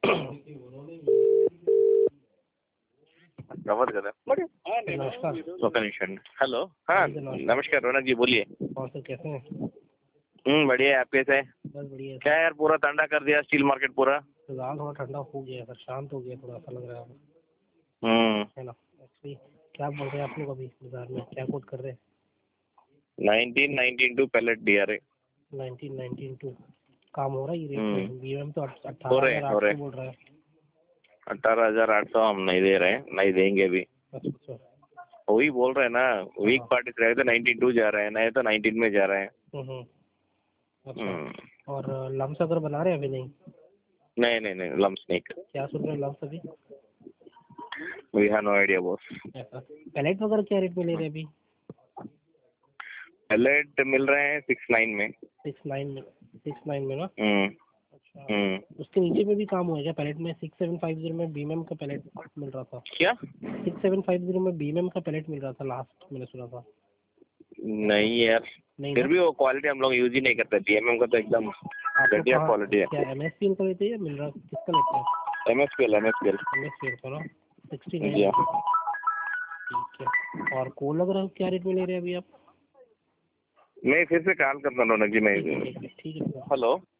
नमस्कार हेलो। हाँ नमस्कार रौनक जी, बोलिए। और सर कैसे हैं? बढ़िया है, आप कैसे हैं? बस बढ़िया क्या यार, पूरा ठंडा कर दिया स्टील मार्केट पूरा। फिलहाल थोड़ा ठंडा हो गया है सर, शांत हो गया, थोड़ा सा लग रहा है है ना। एक्चुअली क्या बोल रहे हैं आप लोग अभी बाजार में, क्या कोट कर रहे हैं? 1992 पैलेट DRA 1992 काम हो रहा है ये रेट में? BOM तो 18,800 बोल रहा है। 18,800 हम नहीं दे रहे हैं, नहीं देंगे भी। अच्छा वही बोल रहे हैं ना, वीक पार्टी रहे तो 92 जा रहे हैं, नहीं तो 19 में जा रहे हैं। अच्छा। और लम्स अगर बना रहे हैं अभी? नहीं लम्स नहीं। क्या सुन रहे हैं लम्स अभी? We have no idea boss. Pallet वगैरह क्या रेट में ले रहे हैं अभी? पैलेट मिल रहे हैं 69 में। 69 में ना? अच्छा। उसके नीचे में भी काम हुआ है क्या पैलेट में? 6750 में BMM का पैलेट मिल रहा था। क्या? 6750 में BMM का पैलेट मिल रहा था लास्ट मैंने सुना था। नहीं यार, फिर भी वो क्वालिटी हम लोग यूज ही नहीं करते। BMM का तो एकदम घटिया क्वालिटी है। क्या MSPL का लेते हैं या मिल रहा किसका लेते हैं? MSPL का ना 69। ठीक है। और कोल वगैरह क्या रेट में ले रहे हैं अभी आप? मैं फिर से कॉल करता हूँ रौनक जी। मैं ठीक है। हेलो।